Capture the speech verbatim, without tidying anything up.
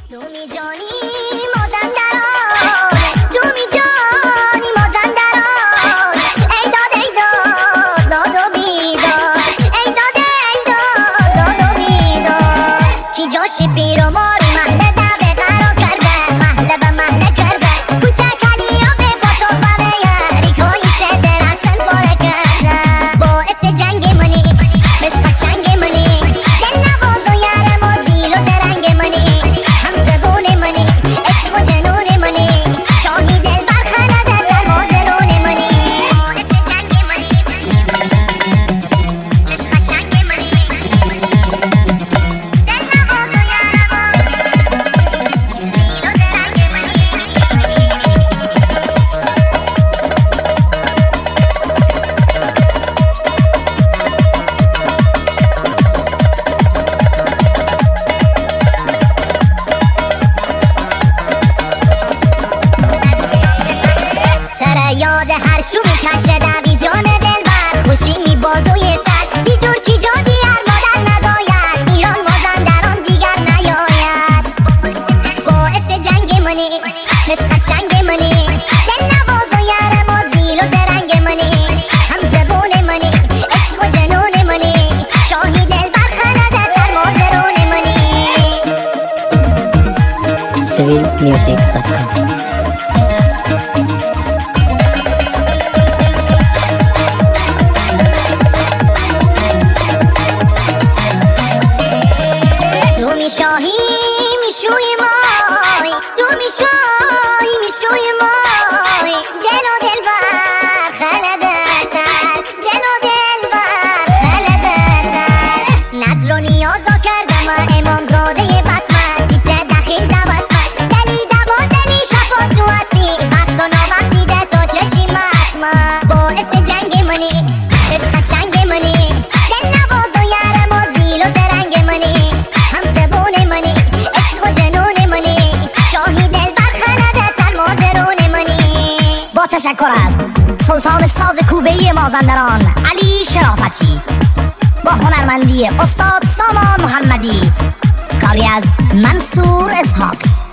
تو می جانی مازندران، تو می جانی مازندران، ای داد ای داد داد و بیداد، ای داد ای داد داد و بیداد. کی جاش پیر و مارو محله دبه قرار کرده، محله به محله کرده، کوچک علی و به پاتو به یاری کایی سده رسن پاره کرده. باعث جنگ منی بش قشنگ منی، دل نواز و یار ما زیل و درنگ منی، هم زبون منی عشق و جنون منی، شاهی دل برخنده تر مازرون منی. باعث جنگ منی بش قشنگ منی، دل نواز و یار ما زیل و درنگ منی. سر یاد هر شو میکشه دوی جان دلبر، خوشی می بازوی سر دی جور کی جا دیار مادر نزاید، ایران مازندران دیگر نیاید. باعث جنگ منی چش قشنگ منی، دل نواز و یار ما زیل و درنگ منی، هم زبون منی عشق و جنون منی، شاهی دل برخنده تر مازرون منی. civil music dot com تو می شاهی می شوی مای، تو می شاهی می شوی مای، دل و دل بر خلده تر، دل و دل بر خلده تر. نظر و نیازا کردم امام زاده بسمت، دیسه دخیل دوستمت، دلی دوا دلی شفا تو هستی، وقت و ناوقت دیده تا چشی مطمت. باعث جنگ منی چش قشنگ منی، دل نواز و یار ما زیل و درنگ منی، هم زبون منی عشق و جنون منی، شاهی دل برخنده تر مازرون منی. با تشکر از سلطان ساز کوبه‌ای مازندران علی شرافتی، با هنرمندی استاد سامان محمدی، کاری از منصور اسحاق.